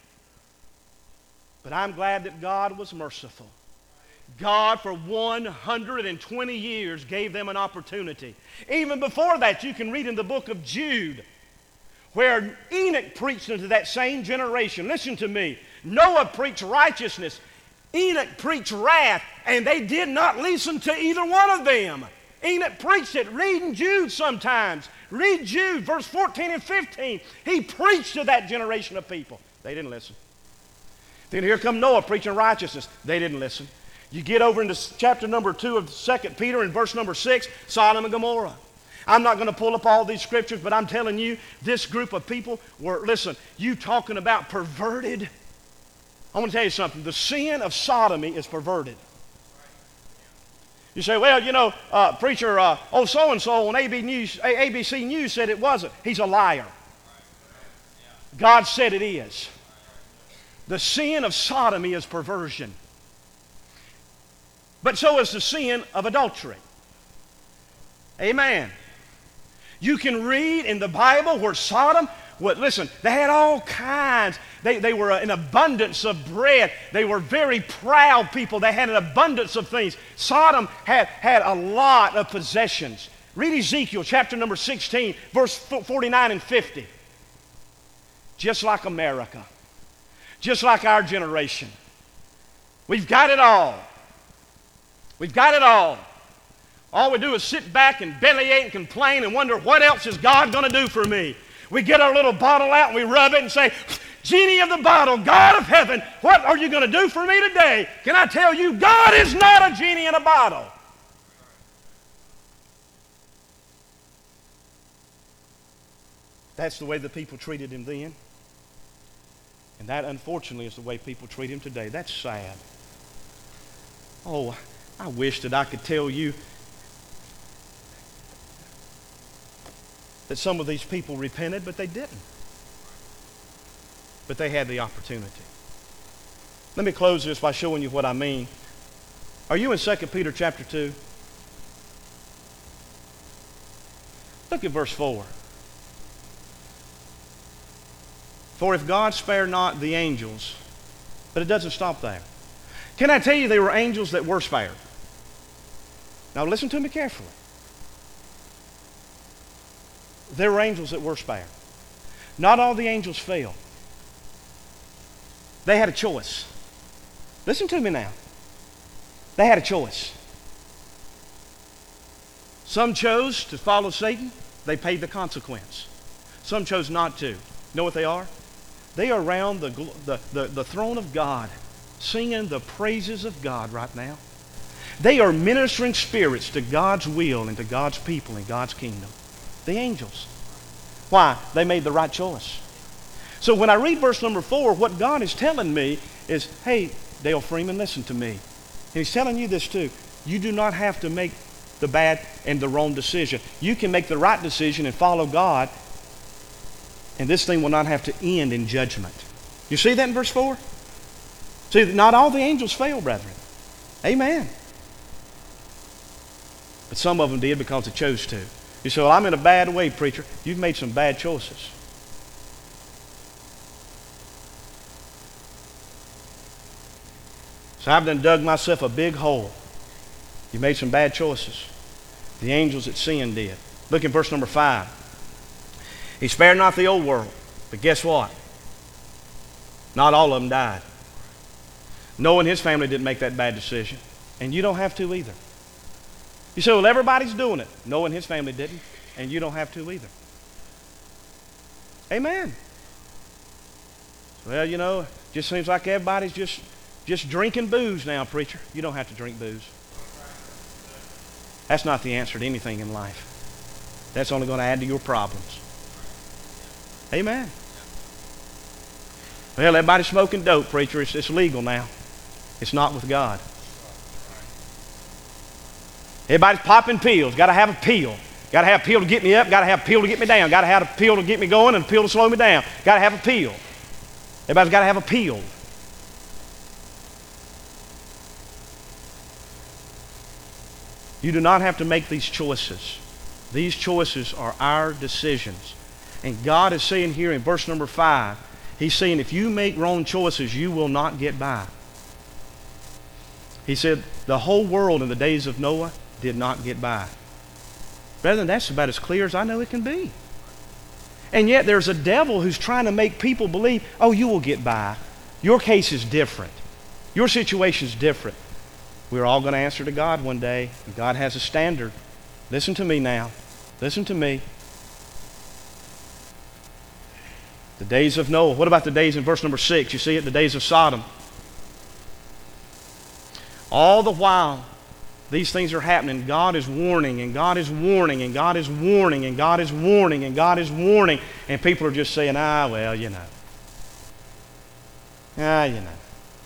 Speaker 3: But I'm glad that God was merciful. God, for 120 years, gave them an opportunity. Even before that, you can read in the book of Jude, where Enoch preached into that same generation. Listen to me. Noah preached righteousness. Enoch preached wrath, and they did not listen to either one of them. Enoch preached it. Read in Jude sometimes. Read Jude, verse 14 and 15. He preached to that generation of people. They didn't listen. Then here come Noah preaching righteousness. They didn't listen. You get over into chapter number 2 of 2 Peter and verse number 6, Sodom and Gomorrah. I'm not going to pull up all these scriptures, but I'm telling you, this group of people were, listen, you talking about perverted. I want to tell you something. The sin of sodomy is perverted. You say, well, you know, preacher, so-and-so on ABC News said it wasn't. He's a liar. God said it is. The sin of sodomy is perversion. But so is the sin of adultery. Amen. You can read in the Bible where Sodom, listen, they had all kinds. They were an abundance of bread. They were very proud people. They had an abundance of things. Sodom had a lot of possessions. Read Ezekiel chapter number 16, verse 49 and 50. Just like America. Just like our generation. We've got it all. We've got it all. All we do is sit back and bellyache and complain and wonder, what else is God going to do for me? We get our little bottle out and we rub it and say, Genie of the bottle, God of heaven, what are you going to do for me today? Can I tell you, God is not a genie in a bottle. That's the way the people treated him then. And that, unfortunately, is the way people treat him today. That's sad. Oh, I wish that I could tell you that some of these people repented, but they didn't. But they had the opportunity. Let me close this by showing you what I mean. Are you in 2 Peter chapter 2? Look at verse 4. For if God spare not the angels, but it doesn't stop there. Can I tell you there were angels that were spared? Now listen to me carefully. There were angels that were spared. Not all the angels fell. They had a choice. Listen to me now. They had a choice. Some chose to follow Satan. They paid the consequence. Some chose not to. Know what they are? They are around the throne of God, singing the praises of God right now. They are ministering spirits to God's will and to God's people and God's kingdom. The angels. Why? They made the right choice. So when I read verse number 4, what God is telling me is, hey, Dale Freeman, listen to me. And he's telling you this too. You do not have to make the bad and the wrong decision. You can make the right decision and follow God, and this thing will not have to end in judgment. You see that in verse 4? See, not all the angels fail, brethren. Amen. But some of them did because they chose to. You say, well, I'm in a bad way, preacher. You've made some bad choices. So I've done dug myself a big hole. You made some bad choices. The angels that sinned did. Look in verse number 5. He spared not the old world. But guess what? Not all of them died. Noah and his family didn't make that bad decision. And you don't have to either. You say, well, everybody's doing it. Noah and his family didn't. And you don't have to either. Amen. Well, you know, it just seems like everybody's just drinking booze now, preacher. You don't have to drink booze. That's not the answer to anything in life. That's only going to add to your problems. Amen. Well, everybody's smoking dope, preacher. It's legal now. It's not with God. Everybody's popping pills. Got to have a pill. Got to have a pill to get me up. Got to have a pill to get me down. Got to have a pill to get me going and a pill to slow me down. Got to have a pill. Everybody's got to have a pill. You do not have to make these choices. These choices are our decisions. And God is saying here in verse number 5, He's saying if you make wrong choices, you will not get by. He said the whole world in the days of Noah did not get by. Brethren, that's about as clear as I know it can be. And yet there's a devil who's trying to make people believe, oh, you will get by. Your case is different. Your situation is different. We're all going to answer to God one day, and God has a standard. Listen to me now. Listen to me. The days of Noah. What about the days in verse number 6? You see it, the days of Sodom. All the while, these things are happening. God is warning, and God is warning, and God is warning, and God is warning, and God is warning. And people are just saying, well, you know. You know.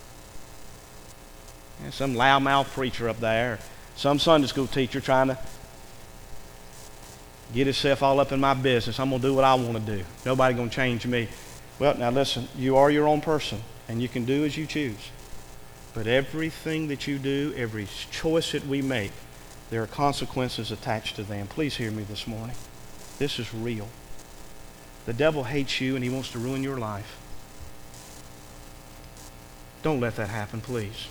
Speaker 3: And some loudmouth preacher up there, some Sunday school teacher trying to get himself all up in my business. I'm going to do what I want to do. Nobody going to change me. Well, now listen, you are your own person, and you can do as you choose. But everything that you do, every choice that we make, there are consequences attached to them. Please hear me this morning. This is real. The devil hates you, and he wants to ruin your life. Don't let that happen, please.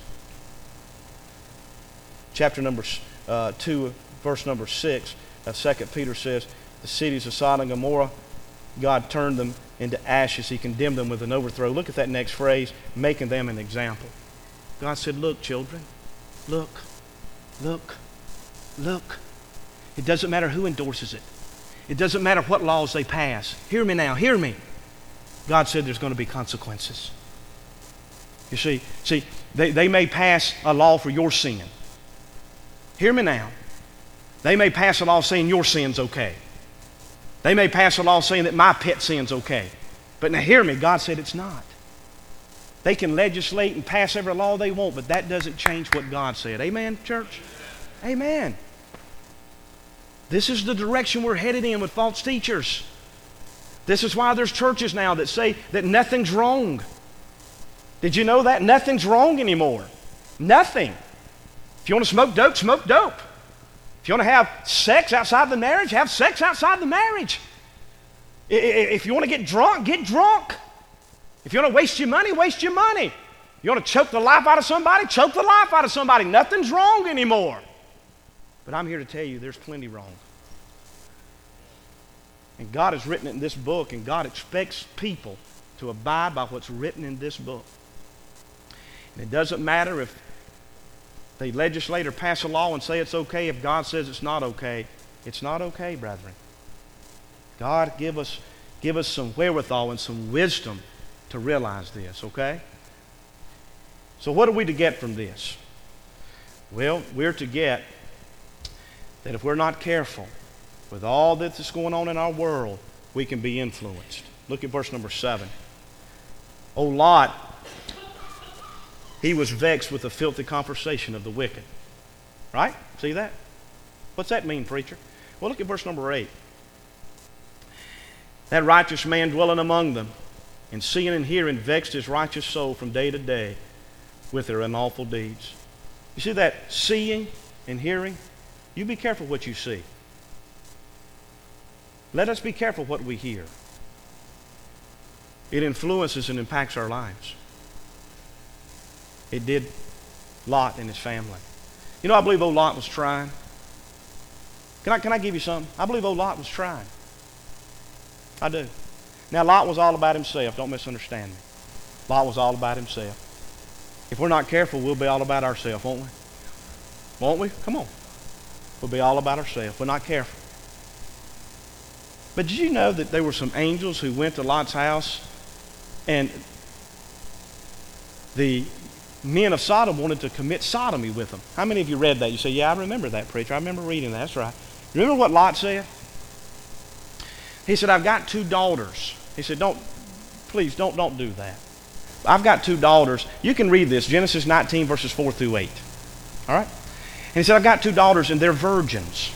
Speaker 3: Chapter number 2, verse number 6 of 2 Peter says, the cities of Sodom and Gomorrah, God turned them into ashes. He condemned them with an overthrow. Look at that next phrase, making them an example. God said, look, children, look, look, look. It doesn't matter who endorses it. It doesn't matter what laws they pass. Hear me now, hear me. God said there's going to be consequences. You see, they may pass a law for your sin. Hear me now. They may pass a law saying your sin's okay. They may pass a law saying that my pet sin's okay. But now hear me, God said it's not. They can legislate and pass every law they want, but that doesn't change what God said. Amen, church? Amen. This is the direction we're headed in with false teachers. This is why there's churches now that say that nothing's wrong. Did you know that? Nothing's wrong anymore. Nothing. If you want to smoke dope, smoke dope. If you want to have sex outside the marriage, have sex outside the marriage. If you want to get drunk, get drunk. If you want to waste your money, waste your money. You want to choke the life out of somebody, choke the life out of somebody. Nothing's wrong anymore. But I'm here to tell you there's plenty wrong. And God has written it in this book, and God expects people to abide by what's written in this book. And it doesn't matter if they legislate or pass a law and say it's okay. If God says it's not okay, it's not okay, brethren. God, give us some wherewithal and some wisdom to realize this, okay? So what are we to get from this? Well, we're to get that if we're not careful with all that's going on in our world, we can be influenced. Look at verse number 7. O Lot, he was vexed with the filthy conversation of the wicked. Right? See that? What's that mean, preacher? Well, look at verse number 8. That righteous man dwelling among them, and seeing and hearing vexed his righteous soul from day to day with their unlawful deeds. You see that seeing and hearing? You be careful what you see. Let us be careful what we hear. It influences and impacts our lives. It did Lot and his family. You know, I believe old Lot was trying. Can I give you something? I believe old Lot was trying. I do. Now, Lot was all about himself. Don't misunderstand me. Lot was all about himself. If we're not careful, we'll be all about ourselves, won't we? Won't we? Come on. We'll be all about ourselves. We're not careful. But did you know that there were some angels who went to Lot's house, and the men of Sodom wanted to commit sodomy with them? How many of you read that? You say, yeah, I remember that, preacher. I remember reading that. That's right. Remember what Lot said? He said, I've got 2 daughters. He said, please don't do that. I've got 2 daughters. You can read this, Genesis 19, verses 4 through 8. All right? And he said, I've got 2 daughters, and they're virgins.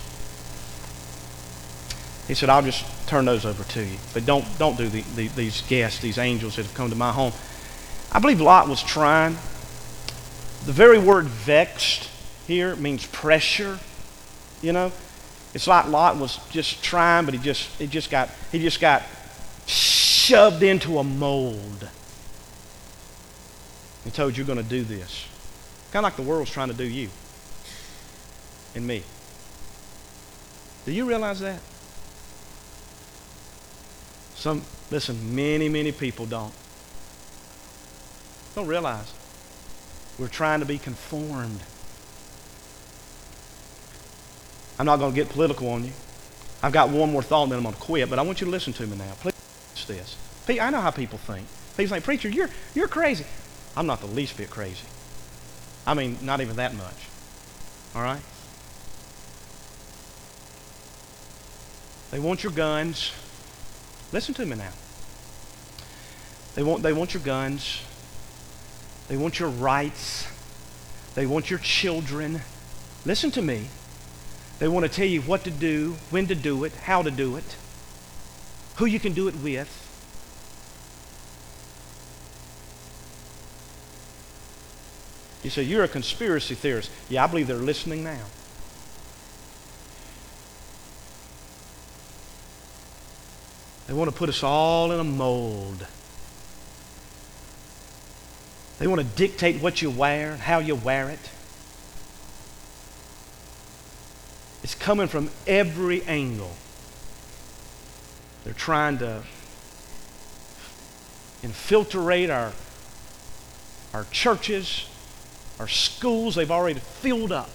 Speaker 3: He said, I'll just turn those over to you. But don't do these guests, these angels that have come to my home. I believe Lot was trying. The very word vexed here means pressure. You know? It's like Lot was just trying, but he just got shoved into a mold. He told you're going to do this. Kind of like the world's trying to do you and me. Do you realize that? Listen, many people don't realize we're trying to be conformed. I'm not going to get political on you. I've got one more thought and then I'm going to quit, but I want you to listen to me now. Please watch this. I know how people think. People think, preacher, you're crazy. I'm not the least bit crazy. I mean, not even that much. All right? They want your guns. Listen to me now. They want your guns. They want your rights. They want your children. Listen to me. They want to tell you what to do, when to do it, how to do it, who you can do it with. You say, you're a conspiracy theorist. Yeah, I believe they're listening now. They want to put us all in a mold. They want to dictate what you wear and how you wear it. It's coming from every angle. They're trying to infiltrate our churches, our schools. They've already filled up.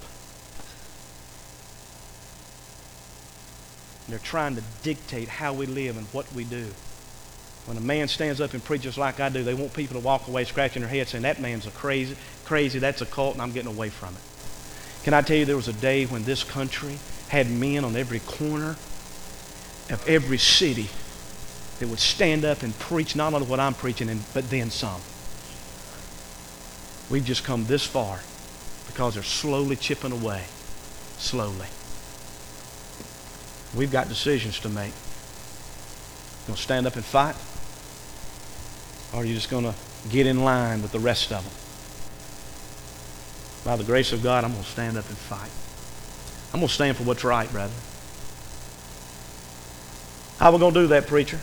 Speaker 3: And they're trying to dictate how we live and what we do. When a man stands up and preaches like I do, they want people to walk away scratching their head saying, that man's a crazy, that's a cult, and I'm getting away from it. Can I tell you there was a day when this country had men on every corner of every city that would stand up and preach not only what I'm preaching, but then some. We've just come this far because they're slowly chipping away. Slowly. We've got decisions to make. You going to stand up and fight? Or are you just going to get in line with the rest of them? By the grace of God, I'm going to stand up and fight. I'm going to stand for what's right, brother. How are we going to do that, preacher?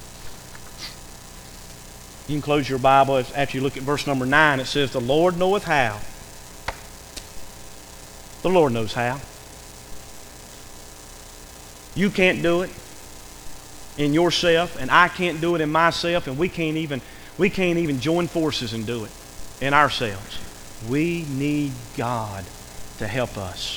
Speaker 3: You can close your Bible. After you look at verse number 9, it says, the Lord knoweth how. The Lord knows how. You can't do it in yourself, and I can't do it in myself, and we can't even join forces and do it in ourselves. We need God to help us.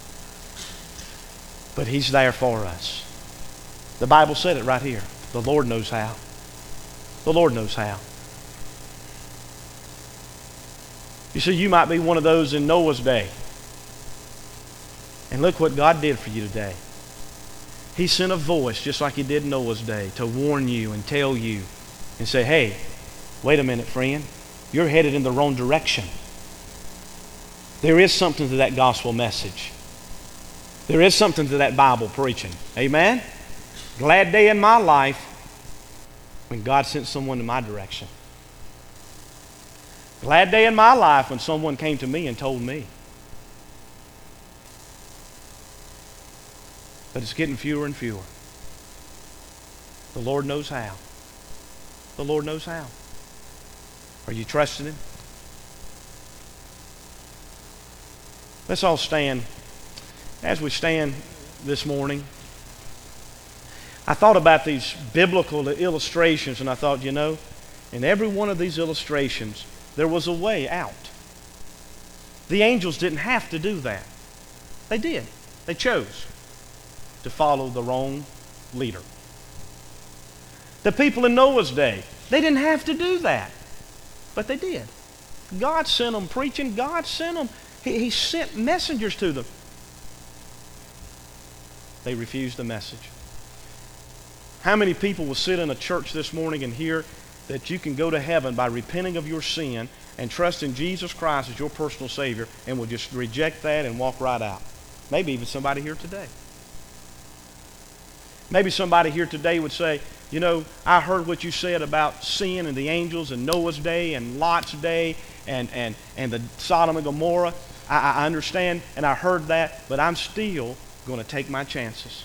Speaker 3: But He's there for us. The Bible said it right here. The Lord knows how. The Lord knows how. You see, you might be one of those in Noah's day. And look what God did for you today. He sent a voice, just like He did in Noah's day, to warn you and tell you and say, hey, wait a minute, friend. You're headed in the wrong direction. There is something to that gospel message. There is something to that Bible preaching. Amen? Glad day in my life when God sent someone in my direction. Glad day in my life when someone came to me and told me. But it's getting fewer and fewer. The Lord knows how. The Lord knows how. Are you trusting Him? Let's all stand. As we stand this morning, I thought about these biblical illustrations, and I thought, you know, in every one of these illustrations, there was a way out. The angels didn't have to do that. They did. They chose to follow the wrong leader. The people in Noah's day, they didn't have to do that, but they did. God sent them preaching. God sent them. He sent messengers to them. They refused the message. How many people will sit in a church this morning and hear that you can go to heaven by repenting of your sin and trust in Jesus Christ as your personal Savior, and will just reject that and walk right out? Maybe even somebody here today. Maybe somebody here today would say, you know, I heard what you said about sin and the angels and Noah's day and Lot's day and the Sodom and Gomorrah. I understand and I heard that, but I'm still going to take my chances.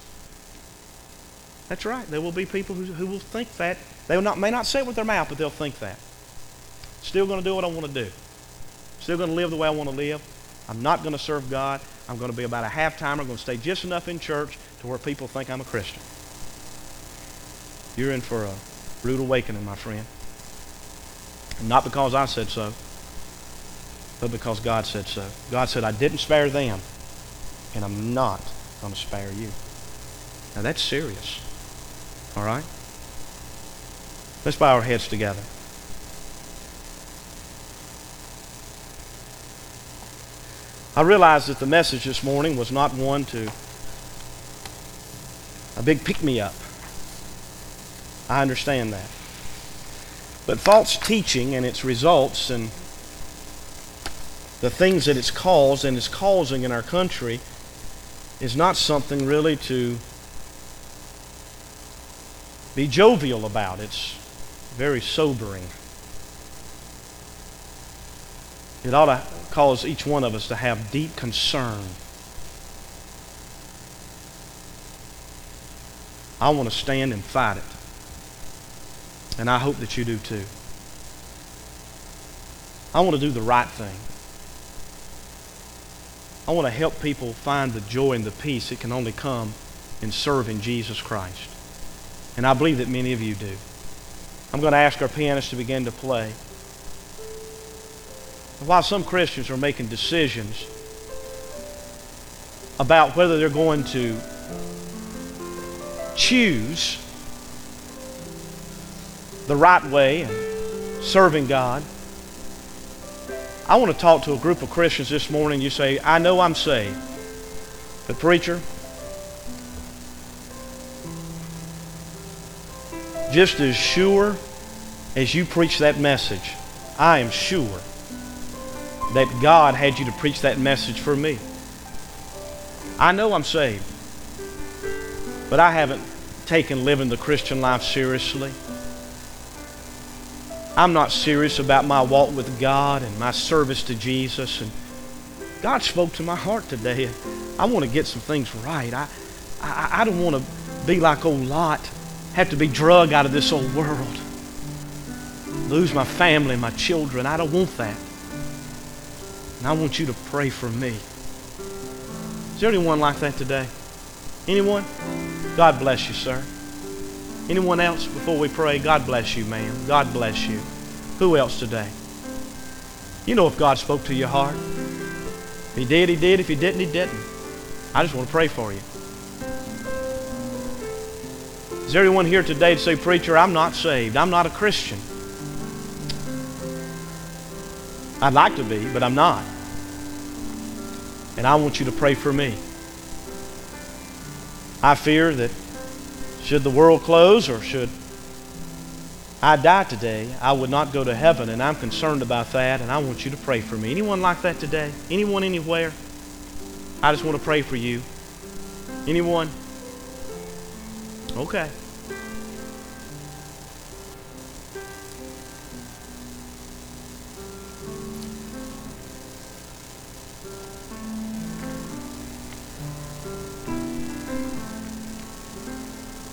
Speaker 3: That's right. There will be people who will think that. They may not say it with their mouth, but they'll think that. Still going to do what I want to do. Still going to live the way I want to live. I'm not going to serve God. I'm going to be about a half-timer. I'm going to stay just enough in church to where people think I'm a Christian. You're in for a rude awakening, my friend. Not because I said so, but because God said so. God said, I didn't spare them, and I'm not going to spare you. Now that's serious. All right? Let's bow our heads together. I realize that the message this morning was not one to a big pick-me-up. I understand that. But false teaching and its results and the things that it's caused and is causing in our country is not something really to be jovial about. It's very sobering. It ought to cause each one of us to have deep concern. I want to stand and fight it. And I hope that you do too. I want to do the right thing. I want to help people find the joy and the peace that can only come in serving Jesus Christ. And I believe that many of you do. I'm going to ask our pianist to begin to play. While some Christians are making decisions about whether they're going to choose the right way and serving God, I want to talk to a group of Christians this morning. You say, I know I'm saved, but preacher, just as sure as you preach that message, I am sure that God had you to preach that message for me. I know I'm saved, but I haven't taken living the Christian life seriously. I'm not serious about my walk with God and my service to Jesus. And God spoke to my heart today. And I want to get some things right. I don't want to be like old Lot, have to be drug out of this old world, lose my family and my children. I don't want that. And I want you to pray for me. Is there anyone like that today? Anyone? God bless you, sir. Anyone else before we pray? God bless you, ma'am. God bless you. Who else today? You know if God spoke to your heart. If He did, He did. If He didn't, He didn't. I just want to pray for you. Is there anyone here today to say, preacher, I'm not saved. I'm not a Christian. I'd like to be, but I'm not. And I want you to pray for me. I fear that should the world close or should I die today, I would not go to heaven, and I'm concerned about that, and I want you to pray for me. Anyone like that today? Anyone anywhere? I just want to pray for you. Anyone? Okay.